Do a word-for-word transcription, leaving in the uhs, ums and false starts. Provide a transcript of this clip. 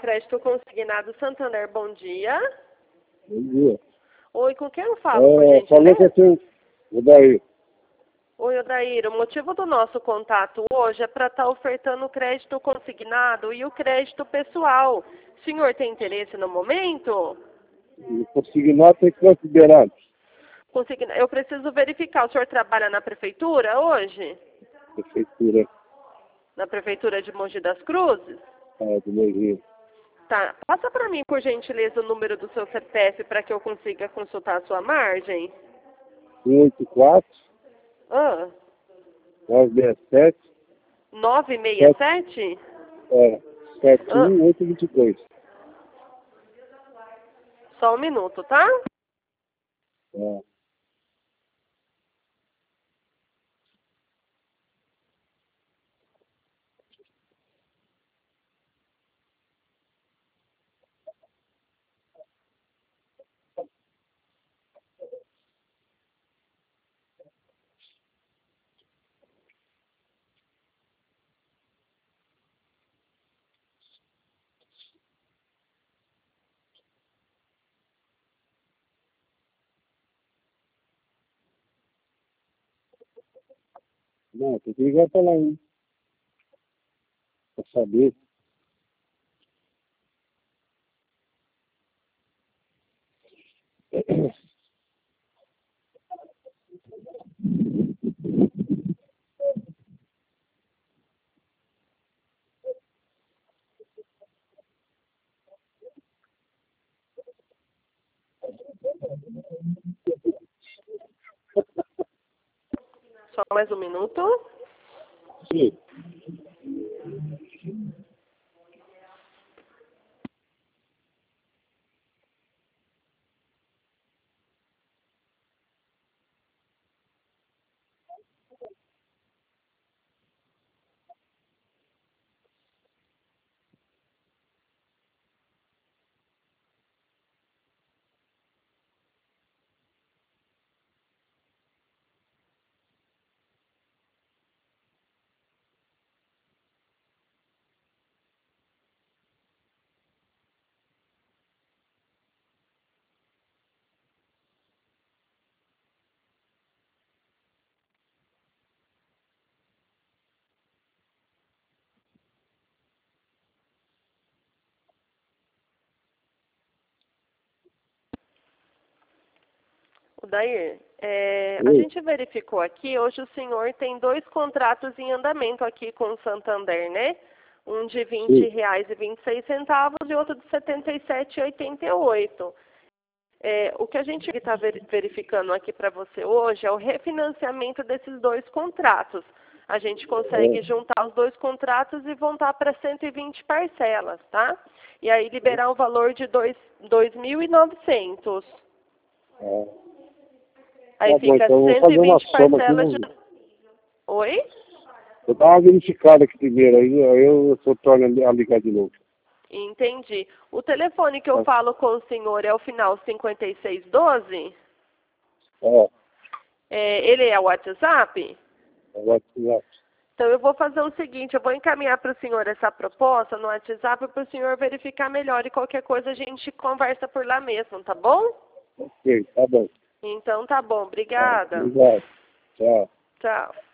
Crédito Consignado Santander, bom dia. Bom dia. Oi, com quem eu falo, por É, falei gentileza? com você, o daí. Oi, Odair, o motivo do nosso contato hoje é para estar ofertando o crédito consignado e o crédito pessoal. O senhor tem interesse no momento? O consignado tem considerado. Consigna... Eu preciso verificar, o senhor trabalha na prefeitura hoje? Prefeitura Na prefeitura de Mogi das Cruzes? é, do meu Rio. Tá, passa para mim, por gentileza, o número do seu C P F para que eu consiga consultar a sua margem. um oito quatro, Ah, nove seis sete, nove seis sete? é, sete Ah, um oito dois dois. só um minuto, tá? É. Não, tem que ligar para lá, hein? Para saber. Só mais um minuto. Sim. Odair, é, a Oi. gente verificou aqui, hoje o senhor tem dois contratos em andamento aqui com o Santander, né? Um de vinte Sim. reais e vinte e seis centavos e outro de setenta e sete reais e oitenta e oito. É, o que a gente está verificando aqui para você hoje é o refinanciamento desses dois contratos. A gente consegue É. juntar os dois contratos e voltar para cento e vinte parcelas, tá? E aí liberar um valor de dois mil e novecentos. É. Aí Tá bom, fica então eu vou cento e fazer uma vinte soma aqui. parcelas de... Vou Oi? vou dar uma verificada aqui primeiro, aí, aí eu só torno a ligar de novo. Entendi. O telefone que eu Tá? falo com o senhor é o final cinquenta e seis doze? É. É, ele é o WhatsApp? Agora, já. Então eu vou fazer o seguinte, eu vou encaminhar para o senhor essa proposta no WhatsApp para o senhor verificar melhor e qualquer coisa a gente conversa por lá mesmo, tá bom? Ok, tá bom. Então tá bom, Tá, obrigada. obrigado. Tchau. Tchau.